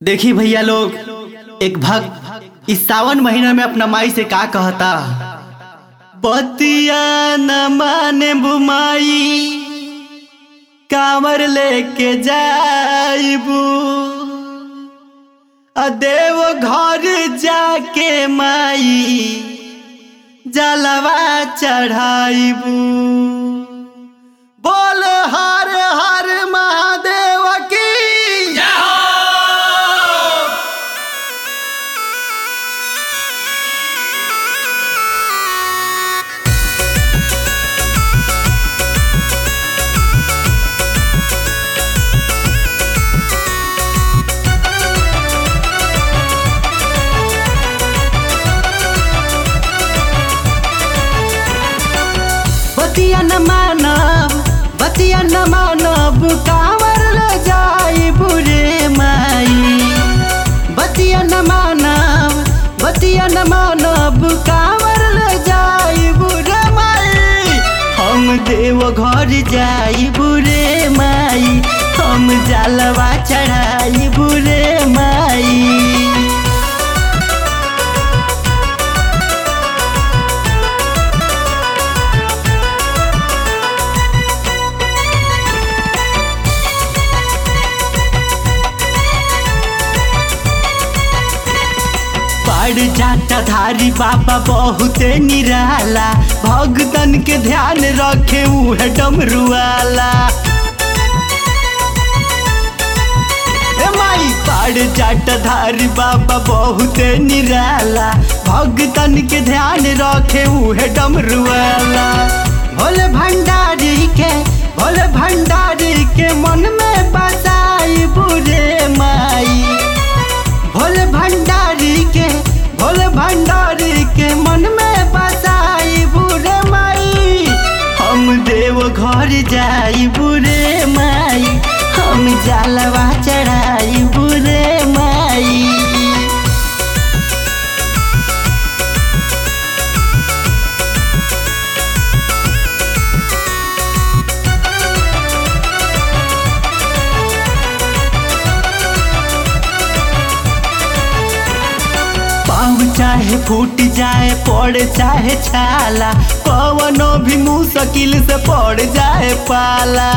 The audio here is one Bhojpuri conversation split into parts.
देखी भैया लोग, एक भक्त इस सावन महीना में अपना माई से का कहता। बतिया न माने बुमाई, कांवर लेके जाइबू, देव घर जाके माई जलवा चढ़ाइबू। बोल हर हर महादेव की जय हो। बतिया न मानब, बतिया न मानब, कांवर ले जाइबू रे माई। बतिया न मानब, बतिया न मानब, कांवर ले जाइबू रे माई। हम देव घर जाइबू रे माई, हम जलवा चढ़ाइबू रे माई। पड़ जाता धारी बाबा बहुते निराला, भगतन के ध्यान रखे उहे डमरुआला। माई पड़ जाता धारी बाबा बहुते निराला, भगतन के ध्यान रखे उहे डमरुआला। भोले भंडारी के, भोले भंडारी के मन में बसाइबू रे माई। भोले भंडारी के, भोले भंडारी के मन में बसाइबू रे माई। हम देव घर जाइबू रे माई, हम जलवा चढ़ाइबू रे माई। चाहे फूट जाए पड़ चाहे छाला, कवनो भी मुश्किल से पड़ जाए पाला।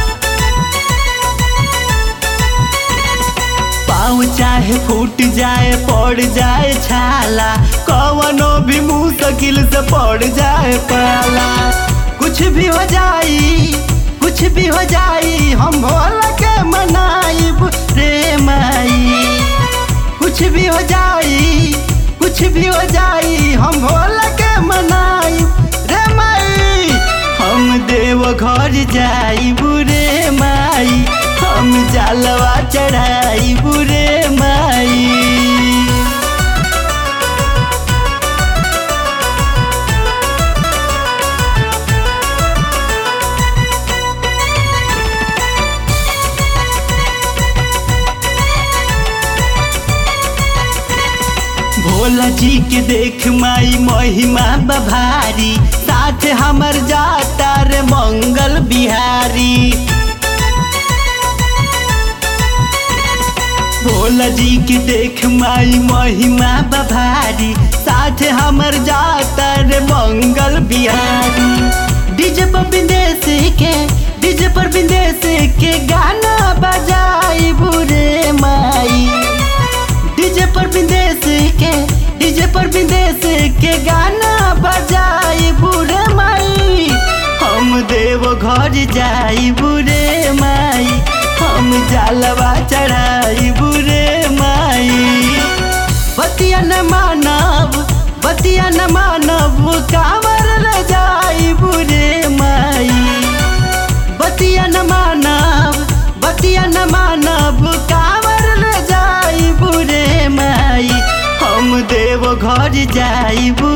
पाँव चाहे फूट जाए पड़ जाए छाला, कवनो भी मुश्किल से पड़ जाए पाला। कुछ भी हो जाई, कुछ भी हो जाई, हम भोला के मनाइब रे माई। कुछ भी हो जाई, कुछ भी हो जाई, हम भोला के मनाई रे माई। हम देव घर जाइबू रे माई, हम जलवा चढ़ाइबू रे माई। भोला जी के देख माई महिमा बभारी, साथ हमर जाता रे मंगल बिहारी। भोला जी के देख माई महिमा बभारी, साथ हमर जाता रे मंगल बिहारी। डीजे पर विदेश के, डीजे पर विदेश के गाना बजाइबू रे माई। डीजे पर विदेश के, डीजे पर विदेश के गाना बजाइबू रे माई। हम देव घर जाइबू रे माई, हम जलवा चढ़ाइबू रे माई। बतिया न मानब, बतिया न मानब, कांवर ले जाइबू रे माई। बतिया न मानब, बतिया न मानब, कांवर ले जाइबू रे माई। हम देव घर जाइबू